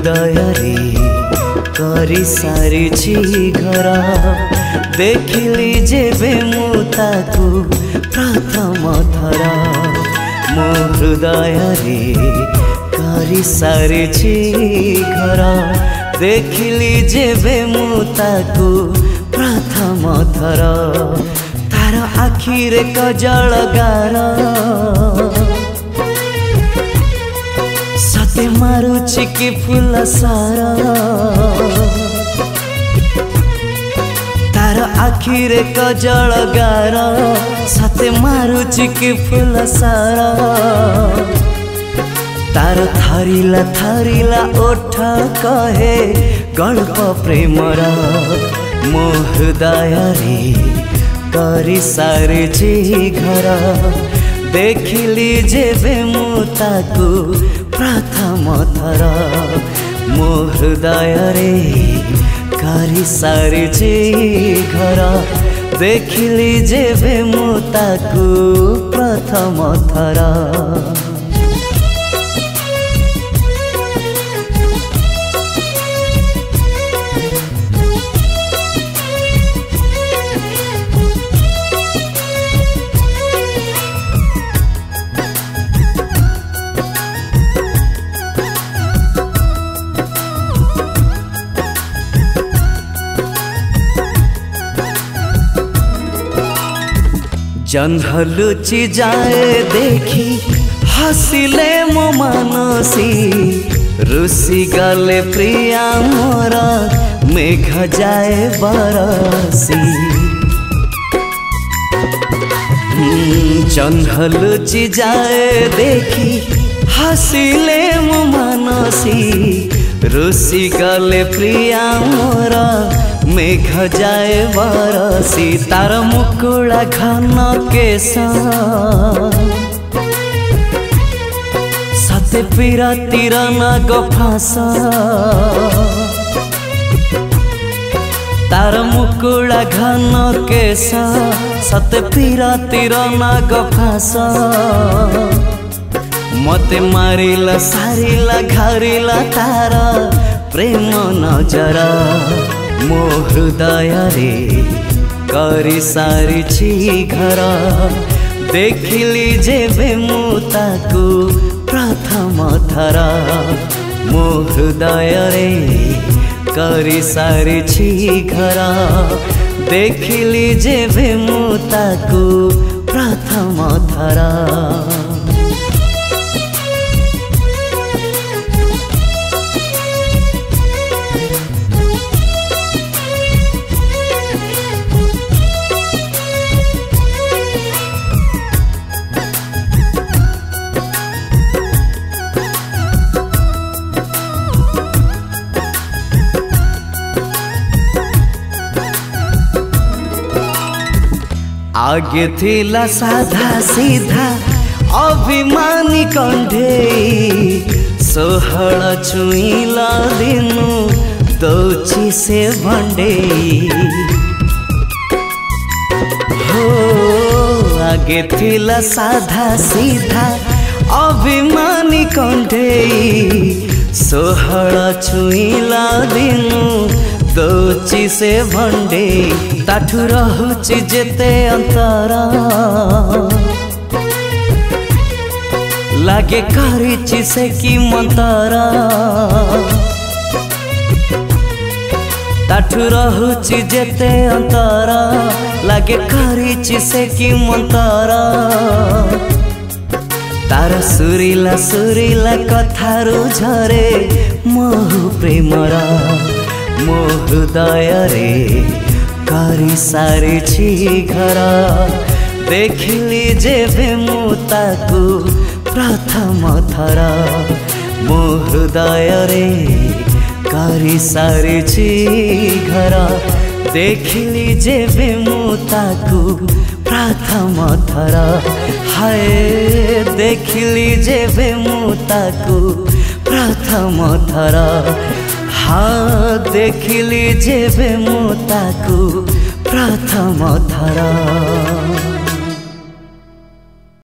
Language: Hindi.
हृदय रे करी सारिछि घर देखिली जेबे मु ताकू प्रथम थर मो हृदय रे करी सारिछि घर देखिली जेबे मु ताकू प्रथम थर तार आखिरे कजल गार सते मारुछि कि फूल सारा तार आखिरे कजल गार सते मारुछि कि फूल सारा तार थरिला थरिला ओठ कहे गल्प प्रेमर मो हृदय रे करी सारिछि घर देखिली जेबे मु ताकू प्रथम थर मो हृदय रे करी सारिछि घर देखिली जेबे मु ताकू प्रथम थर। जह्न लुचि जाए देखी हसिले मो मानसी रुसी गले प्रिया मोर मेघ जाए बरसी जह्न लुचि जाए देखी हसिले मो मानसी रुसी गले प्रिया मोर मेघ जाए बरसी तार मुकुला घन केश सते पीरतीर नाग फांस तार मुकुला घन केश सते पीरतीर नाग फांस मते मारिला सारिला घारिला तार प्रेम नजर मो हृदय रे करी सारिछि घर देखिली जेबे मु ताकू प्रथम थर मो हृदय रे करी सारिछि घर देखिली जेबे मु ताकू प्रथम थर। आगे थिला साधा सीधा अभिमानी कंढे सोहळ छुईला दिनु दौची से भंडे हो आगे थिला साधा सीधा अभिमानी कंढे सोहळ छुईला दिनु दौची से भंडे ताठू रहुची जेते अंतरा लागे करिछि से कि मंतरा ताठू रहुची जेते अंतरा लागे करिछि से कि मंतरा तार सुरीला सुरीला कथारू झरे मोह प्रेमरा मो हृदय रे करी सारिछि घर देखिली जेबे मु ताकू प्रथम थर मो हृदय रे करी सारिछि घर देखिली जेबे मु ताकू प्रथम थर हाय देखिली जेबे मु ताकू प्रथम थर हाँ देखिली जेबे मु ताकू प्रथम थर।